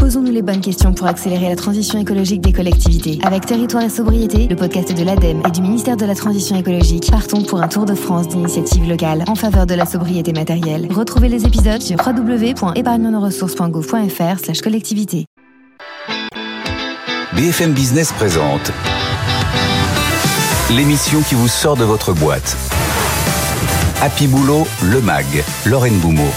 Posons-nous les bonnes questions pour accélérer la transition écologique des collectivités. Avec Territoire et Sobriété, le podcast de l'ADEME et du ministère de la Transition écologique, partons pour un tour de France d'initiatives locales en faveur de la sobriété matérielle. Retrouvez les épisodes sur www.épargnenosressources.gouv.fr/collectivité. BFM Business présente l'émission qui vous sort de votre boîte. Happy Boulot, le MAG, Lorraine Boumeau.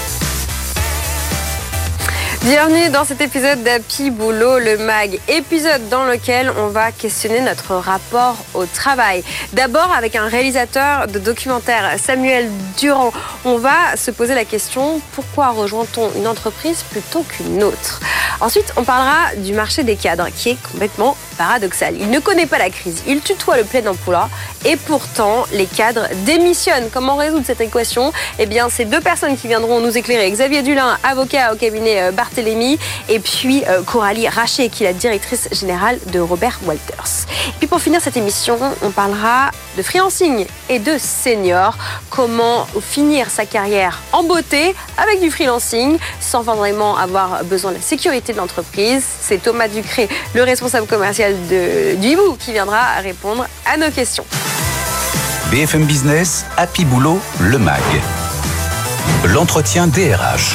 Bienvenue dans cet épisode d'Happy Boulot, le MAG, épisode dans lequel on va questionner notre rapport au travail. D'abord avec un réalisateur de documentaire, Samuel Durand. On va se poser la question, pourquoi rejoint-on une entreprise plutôt qu'une autre ? Ensuite, on parlera du marché des cadres qui est complètement paradoxal. Il ne connaît pas la crise, il tutoie le plein emploi et pourtant les cadres démissionnent. Comment résoudre cette équation ? Eh bien, c'est deux personnes qui viendront nous éclairer. Xavier Dulin, avocat au cabinet Barthélémy, et puis Coralie Raché, qui est la directrice générale de Robert Walters. Et puis pour finir cette émission, on parlera de freelancing et de seniors. Comment finir sa carrière en beauté avec du freelancing sans vraiment avoir besoin de la sécurité de l'entreprise. C'est Thomas Ducré, le responsable commercial du Hibou, qui viendra répondre à nos questions. BFM Business, Happy Boulot, le MAG. L'entretien DRH.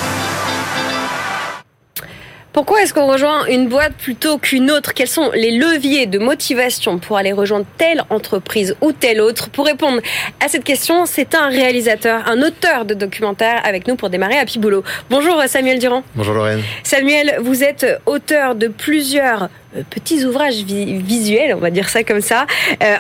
Pourquoi est-ce qu'on rejoint une boîte plutôt qu'une autre ? Quels sont les leviers de motivation pour aller rejoindre telle entreprise ou telle autre ? Pour répondre à cette question, c'est un réalisateur, un auteur de documentaire avec nous pour démarrer Happy Boulot. Bonjour Samuel Durand. Bonjour Lorraine. Samuel, vous êtes auteur de plusieurs petits ouvrages visuels, on va dire ça comme ça,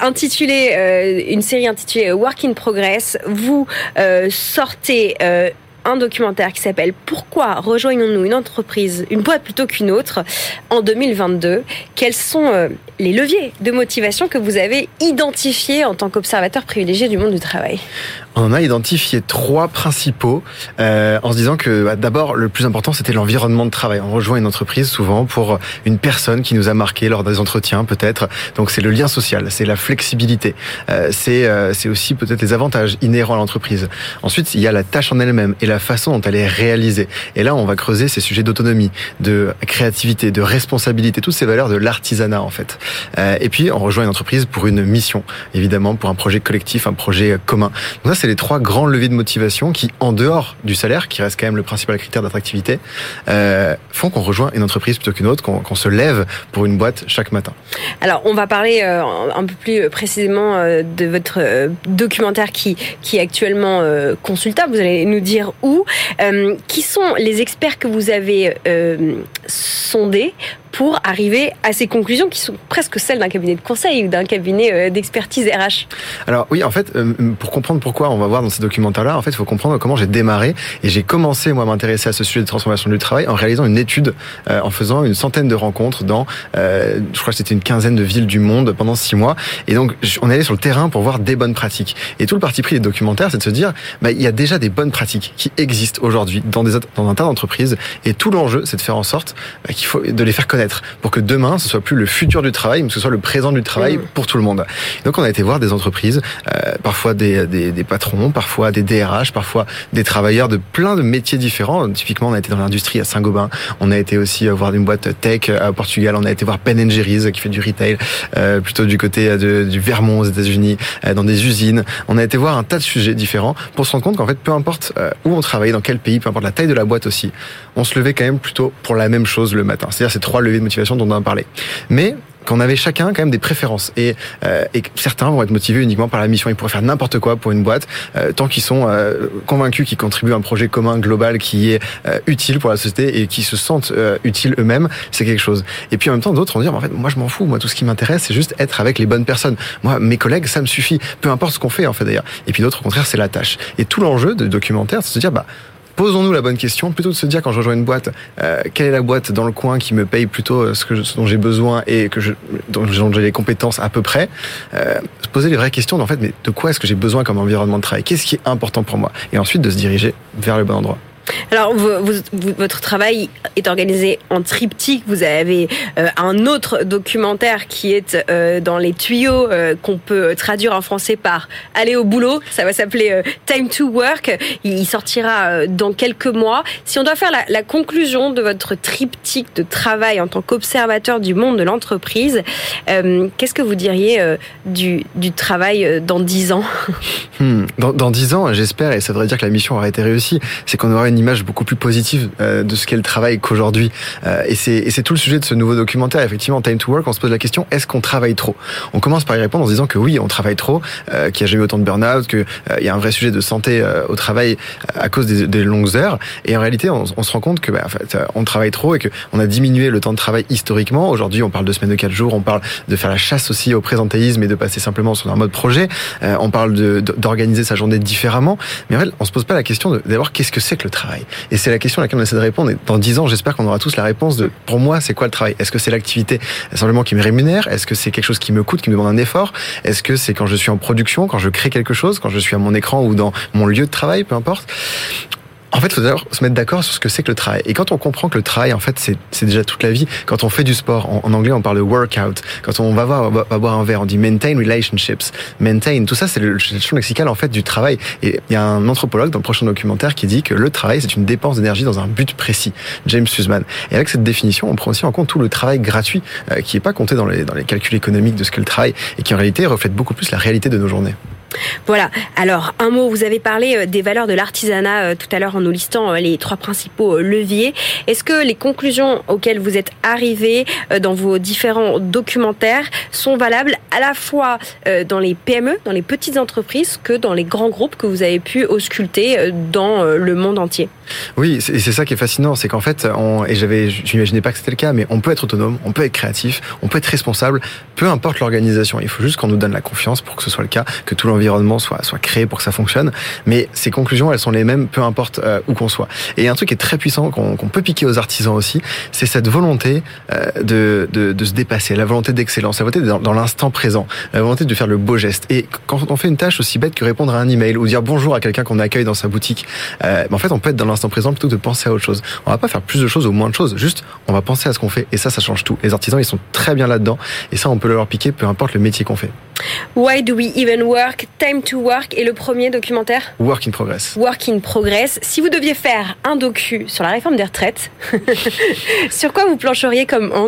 une série intitulée Work in Progress. Vous sortez un documentaire qui s'appelle « Pourquoi rejoignons-nous une entreprise, une boîte plutôt qu'une autre ?» en 2022. Quels sont les leviers de motivation que vous avez identifiés en tant qu'observateur privilégié du monde du travail ? On en a identifié trois principaux en se disant que d'abord, le plus important, c'était l'environnement de travail. On rejoint une entreprise souvent pour une personne qui nous a marqué lors des entretiens, peut-être. Donc, c'est le lien social, c'est la flexibilité. C'est aussi peut-être les avantages inhérents à l'entreprise. Ensuite, il y a la tâche en elle-même et la façon dont elle est réalisée. Et là, on va creuser ces sujets d'autonomie, de créativité, de responsabilité, toutes ces valeurs de l'artisanat, en fait. Et puis, on rejoint une entreprise pour une mission, évidemment, pour un projet collectif, un projet commun. Donc ça, c'est les trois grands leviers de motivation qui, en dehors du salaire, qui reste quand même le principal critère d'attractivité, font qu'on rejoint une entreprise plutôt qu'une autre, qu'on se lève pour une boîte chaque matin. Alors, on va parler un peu plus précisément de votre documentaire qui est actuellement consultable. Vous allez nous dire où. Qui sont les experts que vous avez sondés pour arriver à ces conclusions qui sont presque celles d'un cabinet de conseil ou d'un cabinet d'expertise RH? Alors oui, en fait, pour comprendre pourquoi on va voir dans ces documentaires-là, en fait, il faut comprendre comment j'ai démarré et j'ai commencé, moi, à m'intéresser à ce sujet de transformation du travail en réalisant une étude, en faisant une centaine de rencontres dans, je crois que c'était une quinzaine de villes du monde pendant 6 mois. Et donc, on est allé sur le terrain pour voir des bonnes pratiques. Et tout le parti pris des documentaires, c'est de se dire, il y a déjà des bonnes pratiques qui existent aujourd'hui dans un tas d'entreprises. Et tout l'enjeu, c'est de faire en sorte qu'il faut de les faire connaître pour que demain, ce soit plus le futur du travail, mais que ce soit le présent du travail pour tout le monde. Donc, on a été voir des entreprises, parfois des patrons, parfois des DRH, parfois des travailleurs de plein de métiers différents. Typiquement, on a été dans l'industrie à Saint-Gobain. On a été aussi voir une boîte tech à Portugal. On a été voir Ben & Jerry's qui fait du retail, plutôt du côté du Vermont aux États-Unis, dans des usines. On a été voir un tas de sujets différents pour se rendre compte qu'en fait, peu importe où on travaillait, dans quel pays, peu importe la taille de la boîte aussi, on se levait quand même plutôt pour la même chose le matin. C'est-à-dire ces 3 leviers de motivation dont on a parlé. Mais qu'on avait chacun quand même des préférences et certains vont être motivés uniquement par la mission. Ils pourraient faire n'importe quoi pour une boîte tant qu'ils sont convaincus qu'ils contribuent à un projet commun global qui est utile pour la société et qui se sentent utiles eux-mêmes, c'est quelque chose. Et puis en même temps, d'autres vont dire en fait, moi je m'en fous, moi tout ce qui m'intéresse c'est juste être avec les bonnes personnes. Moi mes collègues ça me suffit, peu importe ce qu'on fait en fait d'ailleurs. Et puis d'autres au contraire c'est la tâche. Et tout l'enjeu de documentaire, c'est de se dire posons-nous la bonne question, plutôt de se dire quand je rejoins une boîte, quelle est la boîte dans le coin qui me paye plutôt ce dont j'ai besoin et dont j'ai les compétences à peu près, se poser les vraies questions en fait, mais de quoi est-ce que j'ai besoin comme environnement de travail ? Qu'est-ce qui est important pour moi ? Et ensuite de se diriger vers le bon endroit. Alors, votre travail est organisé en triptyque. Vous avez un autre documentaire qui est dans les tuyaux, qu'on peut traduire en français par « Aller au boulot ». Ça va s'appeler « Time to Work ». Il sortira dans quelques mois. Si on doit faire la conclusion de votre triptyque de travail en tant qu'observateur du monde de l'entreprise, qu'est-ce que vous diriez du travail dans 10 ans ? Dans 10 ans, j'espère, et ça voudrait dire que la mission aura été réussie, c'est qu'on aura une image beaucoup plus positive de ce qu'est le travail qu'aujourd'hui. Et c'est tout le sujet de ce nouveau documentaire. Effectivement, Time to Work, on se pose la question, est-ce qu'on travaille trop ? On commence par y répondre en se disant que oui, on travaille trop, qu'il n'y a jamais eu autant de burn-out, qu'il y a un vrai sujet de santé au travail à cause des longues heures. Et en réalité, on se rend compte que en fait, on travaille trop et qu'on a diminué le temps de travail historiquement. Aujourd'hui, on parle de semaines de 4 jours, on parle de faire la chasse aussi au présentéisme et de passer simplement sur un mode projet. On parle d'organiser sa journée différemment. Mais en fait, on se pose pas la question d'abord qu'est-ce que c'est que le travail ? Et c'est la question à laquelle on essaie de répondre. Et dans 10 ans, j'espère qu'on aura tous la réponse de, pour moi, c'est quoi le travail ? Est-ce que c'est l'activité simplement qui me rémunère ? Est-ce que c'est quelque chose qui me coûte, qui me demande un effort ? Est-ce que c'est quand je suis en production, quand je crée quelque chose, quand je suis à mon écran ou dans mon lieu de travail, peu importe ? En fait, il faut d'abord se mettre d'accord sur ce que c'est que le travail. Et quand on comprend que le travail, en fait, c'est déjà toute la vie. Quand on fait du sport, en anglais, on parle de workout. Quand on va boire un verre, on dit maintain relationships. Maintain, tout ça, c'est le champ lexical, en fait, du travail. Et il y a un anthropologue dans le prochain documentaire qui dit que le travail, c'est une dépense d'énergie dans un but précis. James Sussman. Et avec cette définition, on prend aussi en compte tout le travail gratuit, qui est pas compté dans les calculs économiques de ce qu'est le travail, et qui en réalité reflète beaucoup plus la réalité de nos journées. Voilà. Alors, un mot, vous avez parlé des valeurs de l'artisanat tout à l'heure en nous listant les 3 principaux leviers. Est-ce que les conclusions auxquelles vous êtes arrivés dans vos différents documentaires sont valables à la fois dans les PME, dans les petites entreprises, que dans les grands groupes que vous avez pu ausculter dans le monde entier ? Oui, c'est ça qui est fascinant, c'est qu'en fait, j'imaginais pas que c'était le cas, mais on peut être autonome, on peut être créatif, on peut être responsable, peu importe l'organisation. Il faut juste qu'on nous donne la confiance pour que ce soit le cas, que tout l'environnement soit créé pour que ça fonctionne. Mais ces conclusions, elles sont les mêmes, peu importe où qu'on soit. Et un truc qui est très puissant, qu'on peut piquer aux artisans aussi, c'est cette volonté de se dépasser, la volonté d'excellence, la volonté d'être dans l'instant présent, la volonté de faire le beau geste. Et quand on fait une tâche aussi bête que répondre à un email ou dire bonjour à quelqu'un qu'on accueille dans sa boutique, en fait, on peut être dans l'instant présent plutôt que de penser à autre chose. On va pas faire plus de choses ou moins de choses, juste on va penser à ce qu'on fait et ça change tout. Les artisans, ils sont très bien là-dedans et ça, on peut leur piquer peu importe le métier qu'on fait. Why do we even work? Time to Work est le premier documentaire. Work in Progress. Work in Progress. Si vous deviez faire un docu sur la réforme des retraites, sur quoi vous plancheriez comme angle ?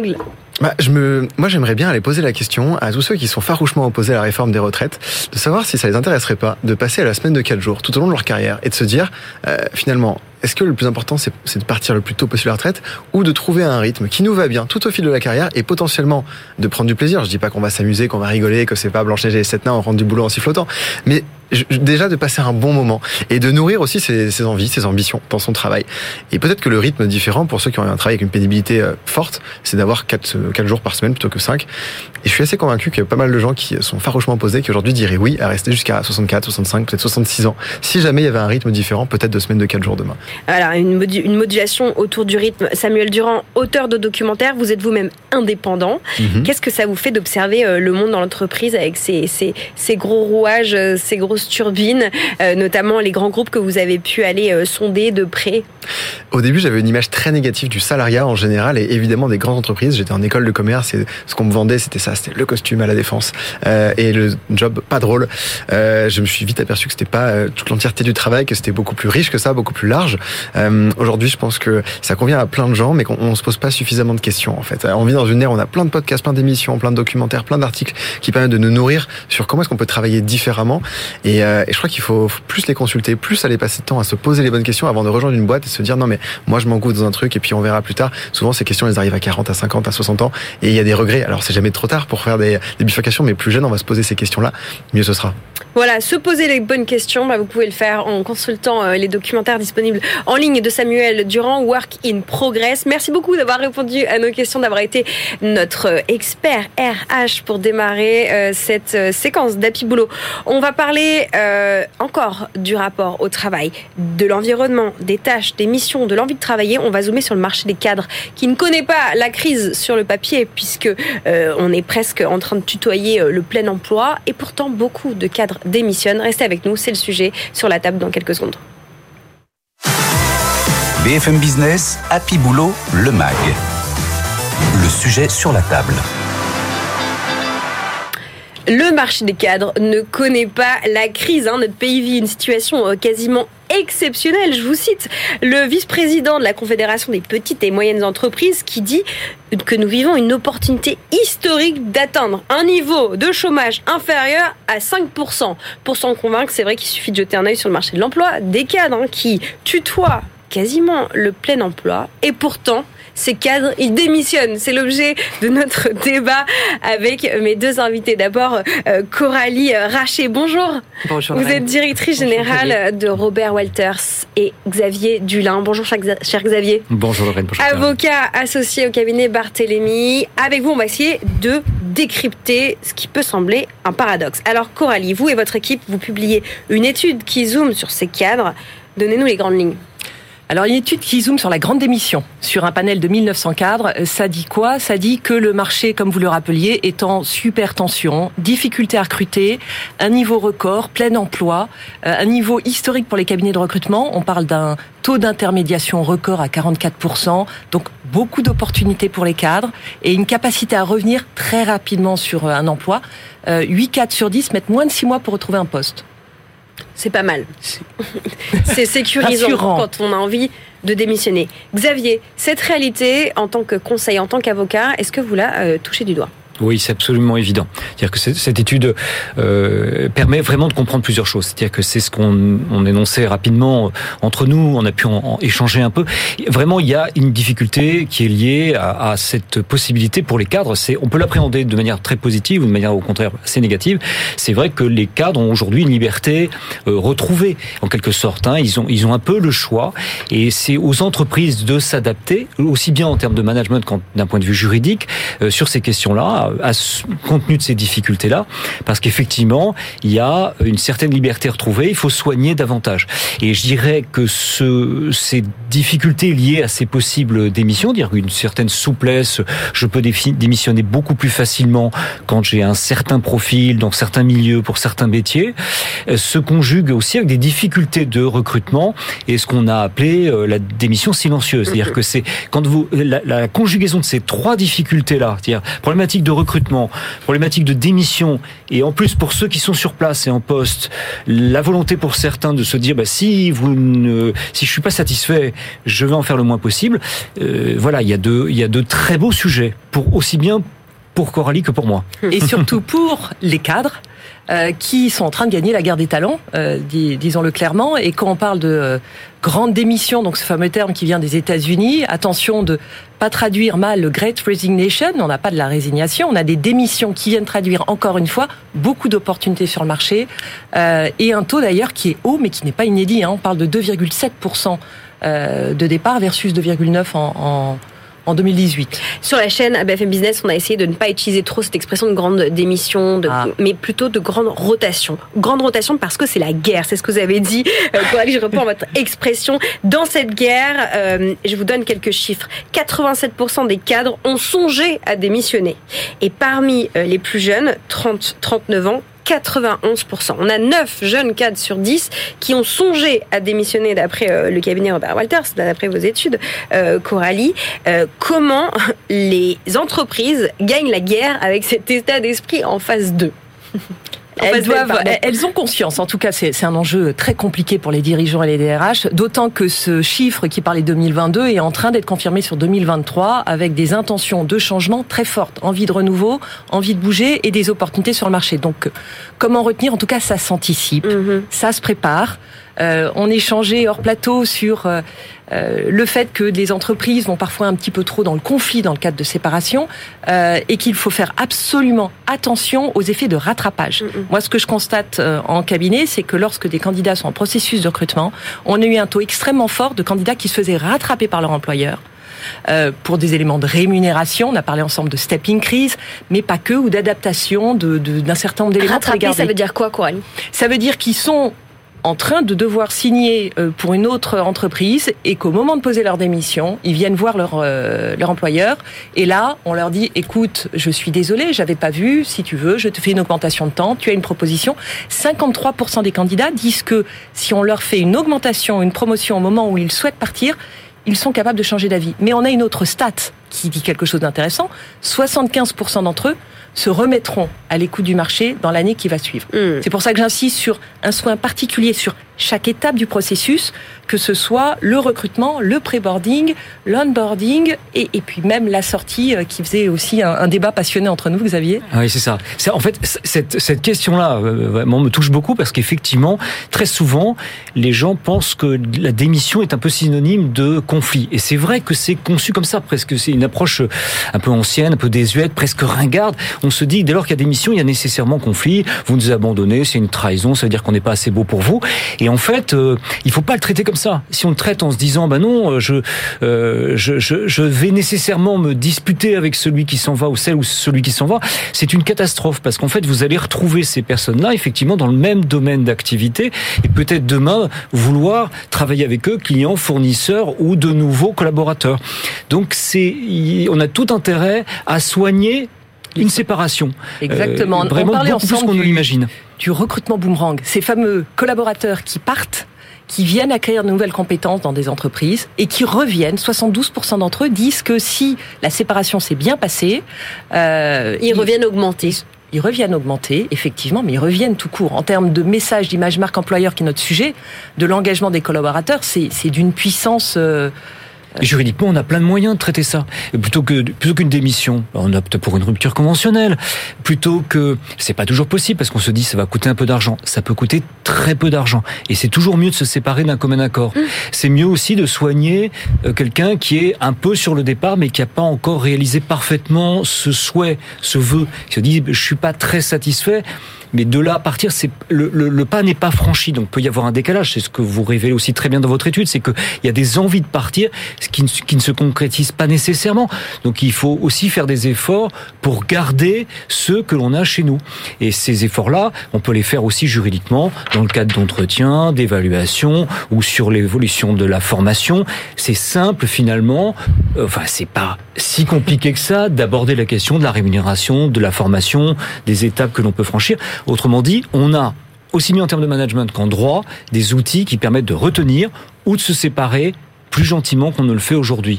Moi, j'aimerais bien aller poser la question à tous ceux qui sont farouchement opposés à la réforme des retraites, de savoir si ça les intéresserait pas de passer à la semaine de 4 jours tout au long de leur carrière et de se dire, finalement, est-ce que le plus important, c'est de partir le plus tôt possible à la retraite ou de trouver un rythme qui nous va bien tout au fil de la carrière et potentiellement de prendre du plaisir. Je dis pas qu'on va s'amuser, qu'on va rigoler, que c'est pas Blanche-Neige et les 7 nains, on rentre du boulot en sifflotant, mais déjà de passer un bon moment et de nourrir aussi ses envies, ses ambitions dans son travail. Et peut-être que le rythme différent pour ceux qui ont un travail avec une pénibilité forte, c'est d'avoir 4 jours par semaine plutôt que 5. Et je suis assez convaincu qu'il y a pas mal de gens qui sont farouchement opposés, qui aujourd'hui diraient oui à rester jusqu'à 64, 65, peut-être 66 ans. Si jamais il y avait un rythme différent, peut-être de semaines de 4 jours demain. Voilà, une modulation autour du rythme. Samuel Durand, auteur de documentaires, vous êtes vous-même indépendant. Qu'est-ce que ça vous fait d'observer le monde dans l'entreprise avec ces gros rouages, ces grosses turbines, notamment les grands groupes que vous avez pu aller sonder de près? Au début, j'avais une image très négative du salariat en général et évidemment des grandes entreprises. J'étais en école de commerce et ce qu'on me vendait, c'était ça, c'était le costume à la défense et le job pas drôle. Je me suis vite aperçu que c'était pas toute l'entièreté du travail, que c'était beaucoup plus riche que ça, beaucoup plus large. Aujourd'hui, je pense que ça convient à plein de gens, mais qu'on se pose pas suffisamment de questions en fait. On vit dans une ère où on a plein de podcasts, plein d'émissions, plein de documentaires, plein d'articles qui permettent de nous nourrir sur comment est-ce qu'on peut travailler différemment. Et je crois qu'il faut plus les consulter, plus aller passer de temps à se poser les bonnes questions avant de rejoindre une boîte et se dire non mais moi je m'engouffre dans un truc et puis on verra plus tard. Souvent ces questions elles arrivent à 40, à 50, à 60 ans et il y a des regrets. Alors c'est jamais trop tard pour faire des bifurcations, mais plus jeune on va se poser ces questions-là, mieux ce sera. Voilà, se poser les bonnes questions, vous pouvez le faire en consultant les documentaires disponibles en ligne de Samuel Durand, Work in Progress. Merci beaucoup d'avoir répondu à nos questions, d'avoir été notre expert RH pour démarrer cette séquence d'Happy Boulot. On va parler encore du rapport au travail, de l'environnement, des tâches, des missions, de l'envie de travailler. On va zoomer sur le marché des cadres qui ne connaît pas la crise sur le papier puisque on est presque en train de tutoyer le plein emploi et pourtant beaucoup de cadres démissionnent. Restez avec nous, c'est le sujet sur la table dans quelques secondes. BFM Business, Happy Boulot, le MAG. Le sujet sur la table. Le marché des cadres ne connaît pas la crise. Notre pays vit une situation quasiment exceptionnelle. Je vous cite le vice-président de la Confédération des petites et moyennes entreprises qui dit que nous vivons une opportunité historique d'atteindre un niveau de chômage inférieur à 5%. Pour s'en convaincre, c'est vrai qu'il suffit de jeter un œil sur le marché de l'emploi. Des cadres qui tutoient quasiment le plein emploi et pourtant ces cadres, ils démissionnent. C'est l'objet de notre débat avec mes deux invités. D'abord, Coralie Rachet, bonjour. Bonjour. Vous êtes directrice générale de Robert Walters et Xavier Dulin. Bonjour, cher Xavier. Bonjour Lorraine. Bonjour. Avocat associé au cabinet Barthélémy. Avec vous, on va essayer de décrypter ce qui peut sembler un paradoxe. Alors, Coralie, vous et votre équipe, vous publiez une étude qui zoome sur ces cadres. Donnez-nous les grandes lignes. Alors, une étude qui zoome sur la grande démission, sur un panel de 1900 cadres, ça dit quoi ? Ça dit que le marché, comme vous le rappeliez, est en super tension, difficulté à recruter, un niveau record, plein emploi, un niveau historique pour les cabinets de recrutement. On parle d'un taux d'intermédiation record à 44%, donc beaucoup d'opportunités pour les cadres et une capacité à revenir très rapidement sur un emploi. 8 cadres sur 10 mettent moins de 6 mois pour retrouver un poste. C'est pas mal. C'est sécurisant rassurant quand on a envie de démissionner. Xavier, cette réalité, en tant que conseiller, en tant qu'avocat, est-ce que vous la touchez du doigt ? Oui, c'est absolument évident. C'est-à-dire que cette étude permet vraiment de comprendre plusieurs choses. C'est-à-dire que c'est ce qu'on énonçait rapidement entre nous, on a pu en échanger un peu. Vraiment, il y a une difficulté qui est liée à cette possibilité pour les cadres. On peut l'appréhender de manière très positive ou de manière au contraire assez négative. C'est vrai que les cadres ont aujourd'hui une liberté retrouvée, en quelque sorte. Ils ont un peu le choix et c'est aux entreprises de s'adapter, aussi bien en termes de management qu'en d'un point de vue juridique, sur ces questions-là, compte tenu de ces difficultés-là, parce qu'effectivement, il y a une certaine liberté retrouvée, il faut soigner davantage. Et je dirais que ces difficultés liées à ces possibles démissions, dire une certaine souplesse, je peux démissionner beaucoup plus facilement quand j'ai un certain profil dans certains milieux pour certains métiers, se conjugue aussi avec des difficultés de recrutement et ce qu'on a appelé la démission silencieuse. C'est-à-dire que c'est quand la conjugaison de ces trois difficultés-là, c'est-à-dire problématique de recrutement, problématique de démission, et en plus pour ceux qui sont sur place et en poste, la volonté pour certains de se dire si je suis pas satisfait, je vais en faire le moins possible. Voilà, il y a de très beaux sujets aussi bien pour Coralie que pour moi. Et surtout pour les cadres qui sont en train de gagner la guerre des talents, disons-le clairement. Et quand on parle de grande démission, donc ce fameux terme qui vient des États-Unis, attention de pas traduire mal le Great Resignation, on n'a pas de la résignation, on a des démissions qui viennent traduire encore une fois beaucoup d'opportunités sur le marché et un taux d'ailleurs qui est haut mais qui n'est pas inédit. On parle de 2,7% de départ versus 2,9% en 2018. Sur la chaîne BFM Business, on a essayé de ne pas utiliser trop cette expression de grande démission, mais plutôt de grande rotation. Grande rotation parce que c'est la guerre, c'est ce que vous avez dit. Coralie, je reprends votre expression. Dans cette guerre, je vous donne quelques chiffres. 87% des cadres ont songé à démissionner. Et parmi les plus jeunes, 30-39 ans, 91%. On a 9 jeunes cadres sur 10 qui ont songé à démissionner d'après le cabinet Robert Walters, d'après vos études, Coralie. Comment les entreprises gagnent la guerre avec cet état d'esprit en phase 2 ? Elles ont conscience, en tout cas c'est un enjeu très compliqué pour les dirigeants et les DRH, d'autant que ce chiffre qui parlait de 2022 est en train d'être confirmé sur 2023 avec des intentions de changement très fortes, envie de renouveau, envie de bouger et des opportunités sur le marché. Donc comment retenir ? En tout cas ça s'anticipe, ça se prépare. On échangeait hors plateau sur le fait que les entreprises vont parfois un petit peu trop dans le conflit dans le cadre de séparation et qu'il faut faire absolument attention aux effets de rattrapage. Moi, ce que je constate en cabinet, c'est que lorsque des candidats sont en processus de recrutement, on a eu un taux extrêmement fort de candidats qui se faisaient rattraper par leur employeur. Pour des éléments de rémunération, on a parlé ensemble de step increase, mais pas que, ou d'adaptation d'un certain nombre d'éléments. Rattraper, ça veut dire quoi, Coralie ? Ça veut dire qu'ils sont en train de devoir signer pour une autre entreprise et qu'au moment de poser leur démission, ils viennent voir leur employeur et là, on leur dit « Écoute, je suis désolé, j'avais pas vu, si tu veux, je te fais une augmentation de temps, tu as une proposition. » 53% des candidats disent que si on leur fait une augmentation, une promotion au moment où ils souhaitent partir, ils sont capables de changer d'avis. Mais on a une autre stat qui dit quelque chose d'intéressant. 75% d'entre eux se remettront à l'écoute du marché dans l'année qui va suivre. C'est pour ça que j'insiste sur un soin particulier sur chaque étape du processus, que ce soit le recrutement, le pré-boarding, l'onboarding et puis même la sortie qui faisait aussi un débat passionné entre nous, Xavier. Oui, c'est ça. En fait, cette question-là vraiment me touche beaucoup parce qu'effectivement, très souvent, les gens pensent que la démission est un peu synonyme de conflit. Et c'est vrai que c'est conçu comme ça, presque. C'est une approche un peu ancienne, un peu désuète, presque ringarde. On se dit, dès lors qu'il y a démission, il y a nécessairement conflit. Vous nous abandonnez, c'est une trahison, ça veut dire qu'on n'est pas assez beau pour vous. Et en fait, il faut pas le traiter comme ça. Si on le traite en se disant, non, je vais nécessairement me disputer avec celui qui s'en va ou celle ou celui qui s'en va, c'est une catastrophe parce qu'en fait, vous allez retrouver ces personnes-là effectivement dans le même domaine d'activité et peut-être demain vouloir travailler avec eux, clients, fournisseurs ou de nouveaux collaborateurs. Donc on a tout intérêt à soigner une séparation. Exactement. Vraiment on parlait beaucoup plus qu'on ne l'imagine. Du recrutement boomerang. Ces fameux collaborateurs qui partent, qui viennent acquérir de nouvelles compétences dans des entreprises et qui reviennent. 72% d'entre eux disent que si la séparation s'est bien passée, ils reviennent augmenter. Ils reviennent augmenter, effectivement, mais ils reviennent tout court. En termes de message, d'image marque employeur, qui est notre sujet, de l'engagement des collaborateurs, c'est d'une puissance... Et juridiquement, on a plein de moyens de traiter ça. Plutôt qu'une démission, on opte pour une rupture conventionnelle. Plutôt que, c'est pas toujours possible parce qu'on se dit ça va coûter un peu d'argent. Ça peut coûter très peu d'argent. Et c'est toujours mieux de se séparer d'un commun accord. C'est mieux aussi de soigner quelqu'un qui est un peu sur le départ mais qui a pas encore réalisé parfaitement ce souhait, ce vœu. Qui se dit je suis pas très satisfait. Mais de là à partir, le pas n'est pas franchi. Donc, il peut y avoir un décalage. C'est ce que vous révélez aussi très bien dans votre étude. C'est qu'il y a des envies de partir qui ne se concrétisent pas nécessairement. Donc, il faut aussi faire des efforts pour garder ceux que l'on a chez nous. Et ces efforts-là, on peut les faire aussi juridiquement dans le cadre d'entretien, d'évaluation ou sur l'évolution de la formation. C'est simple, finalement. C'est pas si compliqué que ça d'aborder la question de la rémunération, de la formation, des étapes que l'on peut franchir. Autrement dit, on a, aussi bien en termes de management qu'en droit, des outils qui permettent de retenir ou de se séparer plus gentiment qu'on ne le fait aujourd'hui.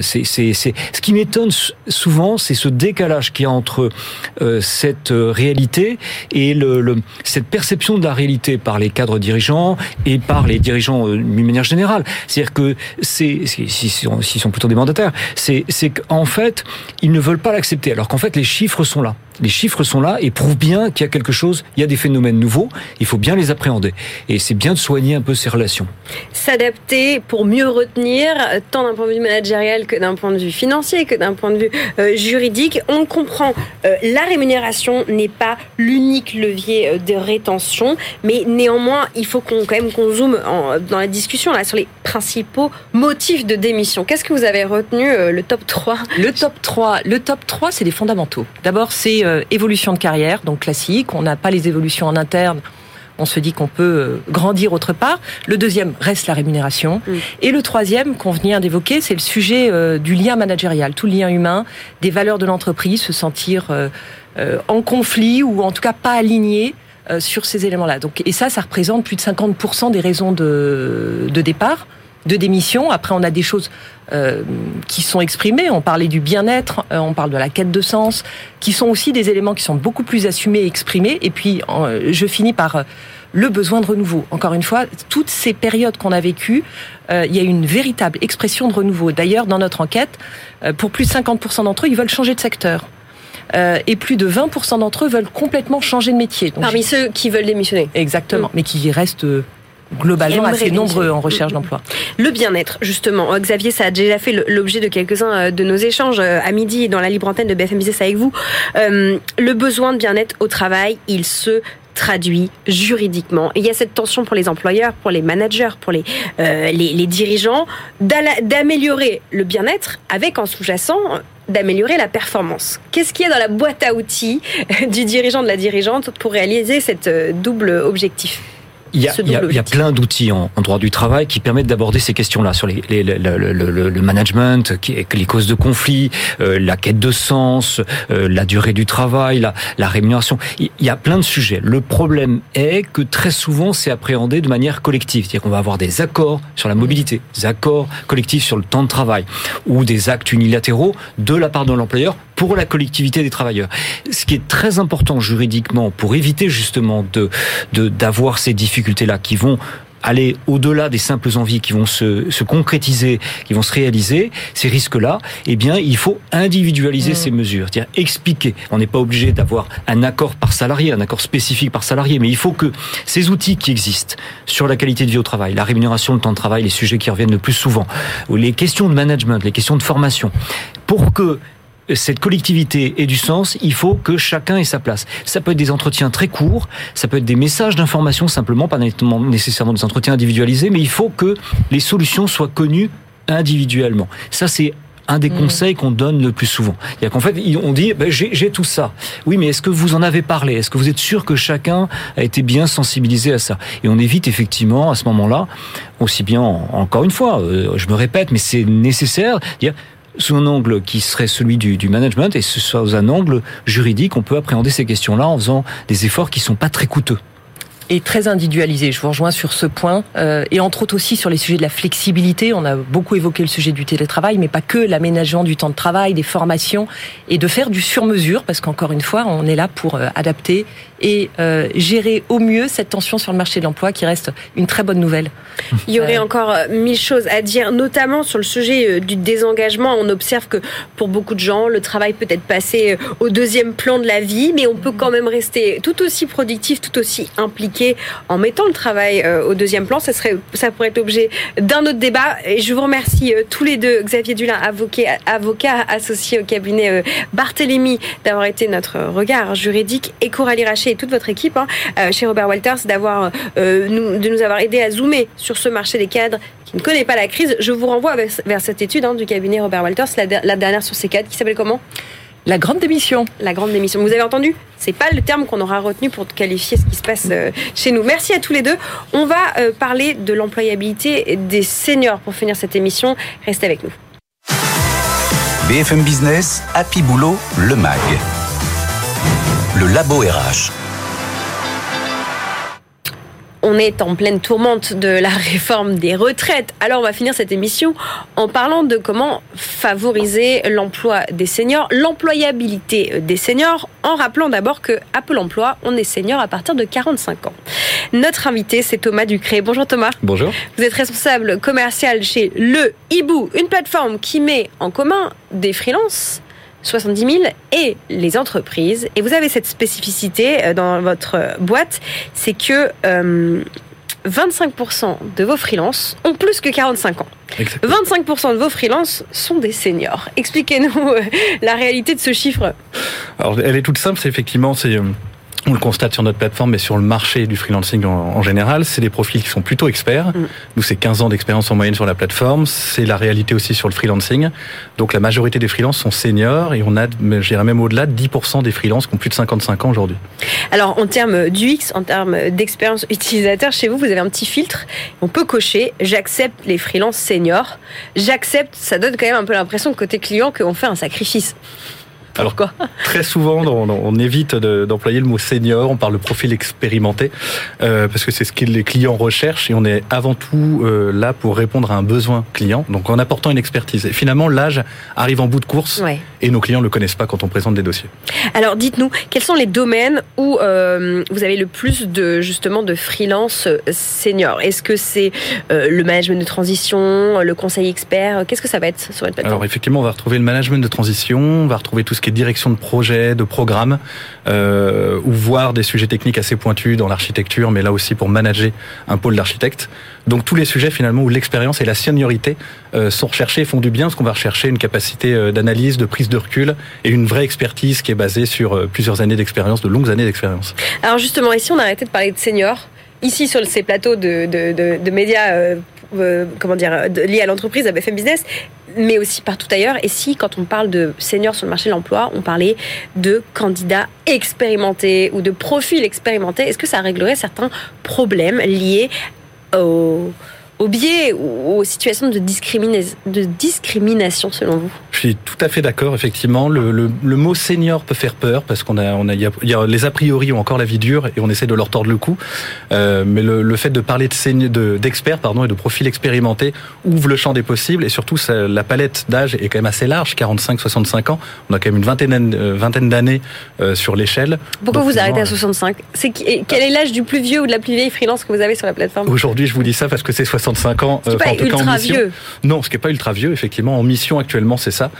Ce qui m'étonne souvent, c'est ce décalage qu'il y a entre cette réalité et cette perception de la réalité par les cadres dirigeants et par les dirigeants d'une manière générale. C'est-à-dire que s'ils sont plutôt des mandataires, c'est qu'en fait, ils ne veulent pas l'accepter, alors qu'en fait, les chiffres sont là. Les chiffres sont là et prouvent bien qu'il y a quelque chose, il y a des phénomènes nouveaux, il faut bien les appréhender. Et c'est bien de soigner un peu ces relations. S'adapter pour mieux retenir, tant d'un point de vue managérial que d'un point de vue financier, que d'un point de vue juridique. On comprend, la rémunération n'est pas l'unique levier de rétention, mais néanmoins, il faut qu'on zoome dans la discussion là, sur les principaux motifs de démission. Qu'est-ce que vous avez retenu, le top 3 ? Le top 3, c'est les fondamentaux. D'abord, c'est évolution de carrière, donc classique. On n'a pas les évolutions en interne. On se dit qu'on peut grandir autre part. Le deuxième reste la rémunération. Et le troisième, qu'on vient d'évoquer, c'est le sujet du lien managérial, tout le lien humain, des valeurs de l'entreprise, se sentir en conflit ou en tout cas pas aligné sur ces éléments-là. Donc, et ça représente plus de 50% des raisons de départ, de démission. Après, on a des choses qui sont exprimées. On parlait du bien-être, on parle de la quête de sens, qui sont aussi des éléments qui sont beaucoup plus assumés et exprimés. Et puis, je finis par le besoin de renouveau. Encore une fois, toutes ces périodes qu'on a vécues, il y a une véritable expression de renouveau. D'ailleurs, dans notre enquête, pour plus de 50% d'entre eux, ils veulent changer de secteur. Et plus de 20% d'entre eux veulent complètement changer de métier. Donc, parmi ceux qui veulent démissionner. Exactement, mais qui restent globalement assez nombreux en recherche d'emploi. Le bien-être, justement. Xavier, ça a déjà fait l'objet de quelques-uns de nos échanges à midi dans la libre antenne de BFM Business avec vous. Le besoin de bien-être au travail, il se traduit juridiquement. Et il y a cette tension pour les employeurs, pour les managers, pour les dirigeants, d'améliorer le bien-être avec en sous-jacent d'améliorer la performance. Qu'est-ce qu'il y a dans la boîte à outils du dirigeant, de la dirigeante pour réaliser cette double objectif ? Il y a plein d'outils en droit du travail qui permettent d'aborder ces questions-là sur le management, les causes de conflit, la quête de sens, la durée du travail, la rémunération. Il y a plein de sujets. Le problème est que très souvent, c'est appréhendé de manière collective. C'est-à-dire qu'on va avoir des accords sur la mobilité, des accords collectifs sur le temps de travail, ou des actes unilatéraux de la part de l'employeur pour la collectivité des travailleurs. Ce qui est très important juridiquement pour éviter justement d'avoir ces difficultés-là qui vont aller au-delà des simples envies qui vont se concrétiser, qui vont se réaliser, ces risques-là, eh bien, il faut individualiser ces mesures, c'est-à-dire expliquer. On n'est pas obligé d'avoir un accord par salarié, un accord spécifique par salarié, mais il faut que ces outils qui existent sur la qualité de vie au travail, la rémunération, le temps de travail, les sujets qui reviennent le plus souvent, ou les questions de management, les questions de formation, pour que cette collectivité ait du sens, il faut que chacun ait sa place. Ça peut être des entretiens très courts, ça peut être des messages d'information simplement, pas nécessairement des entretiens individualisés, mais il faut que les solutions soient connues individuellement. Ça, c'est un des conseils qu'on donne le plus souvent. C'est-à-dire qu'en fait, on dit, j'ai tout ça. Oui, mais est-ce que vous en avez parlé ? Est-ce que vous êtes sûr que chacun a été bien sensibilisé à ça ? Et on évite effectivement, à ce moment-là, aussi bien, encore une fois, je me répète, mais c'est nécessaire, dire, sous un angle qui serait celui du management et sous un angle juridique, on peut appréhender ces questions-là en faisant des efforts qui sont pas très coûteux. Et très individualisé, je vous rejoins sur ce point, et entre autres aussi sur les sujets de la flexibilité. On a beaucoup évoqué le sujet du télétravail, mais pas que, l'aménagement du temps de travail, des formations, et de faire du sur-mesure, parce qu'encore une fois, on est là pour adapter et gérer au mieux cette tension sur le marché de l'emploi qui reste une très bonne nouvelle. Il y aurait encore 1000 choses à dire, notamment sur le sujet du désengagement. On observe que pour beaucoup de gens, le travail peut être passé au deuxième plan de la vie, mais on peut quand même rester tout aussi productif, tout aussi impliqué en mettant le travail au deuxième plan. Ça pourrait être l'objet d'un autre débat. Et je vous remercie tous les deux, Xavier Dulin, avocat associé au cabinet Barthélémy, d'avoir été notre regard juridique, et Coralie Rachet et toute votre équipe chez Robert Walters de nous avoir aidé à zoomer sur ce marché des cadres qui ne connaît pas la crise. Je vous renvoie vers cette étude du cabinet Robert Walters, la dernière sur ces cadres, qui s'appelle comment ? La grande démission. La grande démission. Vous avez entendu ? C'est pas le terme qu'on aura retenu pour qualifier ce qui se passe chez nous. Merci à tous les deux. On va parler de l'employabilité des seniors pour finir cette émission. Restez avec nous. BFM Business, Happy Boulot, le MAG. Le Labo RH. On est en pleine tourmente de la réforme des retraites. Alors on va finir cette émission en parlant de comment favoriser l'emploi des seniors, l'employabilité des seniors, en rappelant d'abord que à Pôle emploi, on est senior à partir de 45 ans. Notre invité, c'est Thomas Ducré. Bonjour Thomas. Bonjour. Vous êtes responsable commercial chez Le Hibou, une plateforme qui met en commun des freelances, 70 000, et les entreprises. Et vous avez cette spécificité dans votre boîte, c'est que 25% de vos freelances ont plus que 45 ans. Exactement. 25% de vos freelances sont des seniors. Expliquez-nous la réalité de ce chiffre. Alors, elle est toute simple, on le constate sur notre plateforme, mais sur le marché du freelancing en général, c'est des profils qui sont plutôt experts. Nous, c'est 15 ans d'expérience en moyenne sur la plateforme. C'est la réalité aussi sur le freelancing. Donc, la majorité des freelances sont seniors, et on a, je dirais même au-delà, de 10% des freelances qui ont plus de 55 ans aujourd'hui. Alors, en termes d'UX, en termes d'expérience utilisateur, chez vous, vous avez un petit filtre. On peut cocher « J'accepte les freelances seniors ». J'accepte, ça donne quand même un peu l'impression, côté client, qu'on fait un sacrifice. Alors, très souvent, on évite d'employer le mot senior, on parle de profil expérimenté, parce que c'est ce que les clients recherchent, et on est avant tout là pour répondre à un besoin client, donc en apportant une expertise. Et finalement, l'âge arrive en bout de course, et nos clients ne le connaissent pas quand on présente des dossiers. Alors, dites-nous, quels sont les domaines où vous avez le plus de freelance senior ? Est-ce que c'est le management de transition, le conseil expert ? Qu'est-ce que ça va être sur votre plateforme ? Alors, effectivement, on va retrouver le management de transition, on va retrouver tout ce qui est direction de projet, de programme, ou voir des sujets techniques assez pointus dans l'architecture, mais là aussi pour manager un pôle d'architectes. Donc tous les sujets finalement où l'expérience et la seniorité sont recherchés et font du bien, parce qu'on va rechercher une capacité d'analyse, de prise de recul, et une vraie expertise qui est basée sur plusieurs années d'expérience, de longues années d'expérience. Alors justement, ici on a arrêté de parler de seniors. Ici, sur ces plateaux de médias liées à l'entreprise, à BFM Business, mais aussi partout ailleurs. Et si, quand on parle de seniors sur le marché de l'emploi, on parlait de candidats expérimentés ou de profils expérimentés, est-ce que ça réglerait certains problèmes liés au biais ou aux situations de discrimination selon vous? Je suis tout à fait d'accord, effectivement. Le mot senior peut faire peur parce qu'il y a les a priori ont encore la vie dure et on essaie de leur tordre le cou. Mais le fait de parler d'experts et de profils expérimentés ouvre le champ des possibles et surtout la palette d'âge est quand même assez large, 45-65 ans. On a quand même une vingtaine d'années sur l'échelle. Pourquoi vous arrêtez à 65? Quel est l'âge du plus vieux ou de la plus vieille freelance que vous avez sur la plateforme? Aujourd'hui, je vous dis ça parce que c'est 65 ans. C'est pas ultra vieux. Non, ce qui n'est pas ultra vieux, effectivement. En mission actuellement, c'est ça.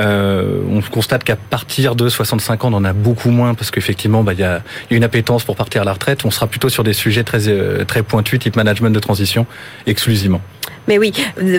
On constate qu'à partir de 65 ans, on en a beaucoup moins parce qu'effectivement, il y a une appétence pour partir à la retraite. On sera plutôt sur des sujets très pointus, type management de transition, exclusivement. Mais oui,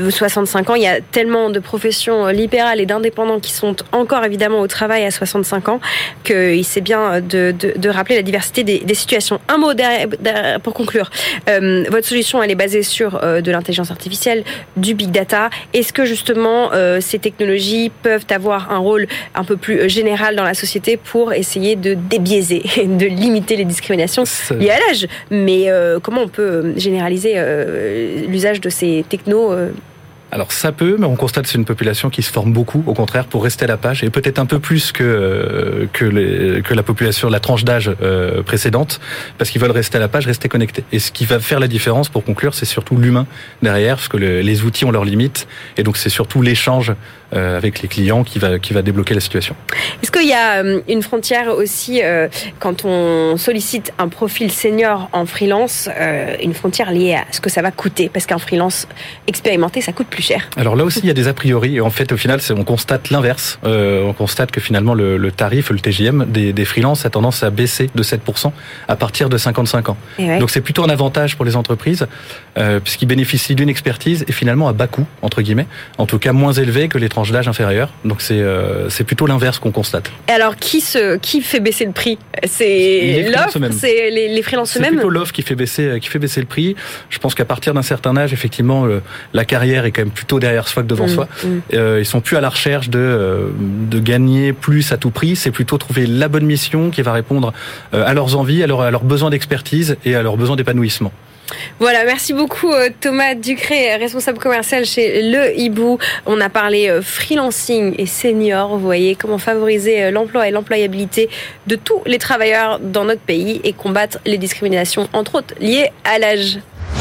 65 ans, il y a tellement de professions libérales et d'indépendants qui sont encore évidemment au travail à 65 ans qu'il c'est bien de rappeler la diversité des situations. Un mot pour conclure. Votre solution, elle est basée sur de l'intelligence artificielle, du big data. Est-ce que justement ces technologies peuvent avoir un rôle un peu plus général dans la société pour essayer de débiaiser, de limiter les discriminations liées à l'âge? Mais comment on peut généraliser l'usage de ces techno? Alors ça peut, mais on constate que c'est une population qui se forme beaucoup, au contraire, pour rester à la page, et peut-être un peu plus que la population, la tranche d'âge précédente, parce qu'ils veulent rester à la page, rester connectés. Et ce qui va faire la différence, pour conclure, c'est surtout l'humain derrière, parce que les outils ont leurs limites, et donc c'est surtout l'échange avec les clients qui va débloquer la situation. Est-ce qu'il y a une frontière aussi quand on sollicite un profil senior en freelance, une frontière liée à ce que ça va coûter? Parce qu'un freelance expérimenté, ça coûte plus cher. Alors là aussi, il y a des a priori. Et en fait, au final, on constate l'inverse. On constate que finalement, le tarif, le TJM des freelances a tendance à baisser de 7% à partir de 55 ans. Ouais. Donc c'est plutôt un avantage pour les entreprises puisqu'ils bénéficient d'une expertise et finalement à bas coût, entre guillemets, en tout cas moins élevé que les tranches d'âge inférieures. Donc c'est plutôt l'inverse qu'on constate. Et alors qui fait baisser le prix? C'est l'offre, c'est les freelances eux-mêmes? C'est plutôt l'offre qui fait baisser le prix. Je pense qu'à partir d'un certain âge, effectivement, la carrière est quand même plutôt derrière soi que devant soi. Ils sont plus à la recherche de gagner plus à tout prix. C'est plutôt trouver la bonne mission qui va répondre à leurs envies, à leurs besoins d'expertise et à leurs besoins d'épanouissement. Voilà, merci beaucoup Thomas Ducré, responsable commercial chez Le Hibou. On a parlé freelancing et senior, vous voyez, comment favoriser l'emploi et l'employabilité de tous les travailleurs dans notre pays et combattre les discriminations, entre autres, liées à l'âge.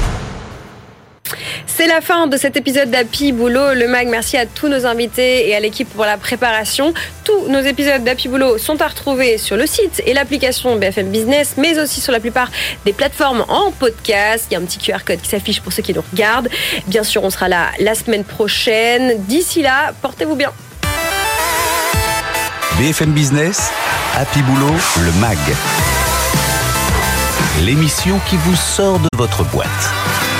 C'est la fin de cet épisode d'Happy Boulot, le mag. Merci à tous nos invités et à l'équipe pour la préparation. Tous nos épisodes d'Happy Boulot sont à retrouver sur le site et l'application BFM Business, mais aussi sur la plupart des plateformes en podcast. Il y a un petit QR code qui s'affiche pour ceux qui nous regardent. Bien sûr, on sera là la semaine prochaine. D'ici là, portez-vous bien. BFM Business, Happy Boulot, le mag. L'émission qui vous sort de votre boîte.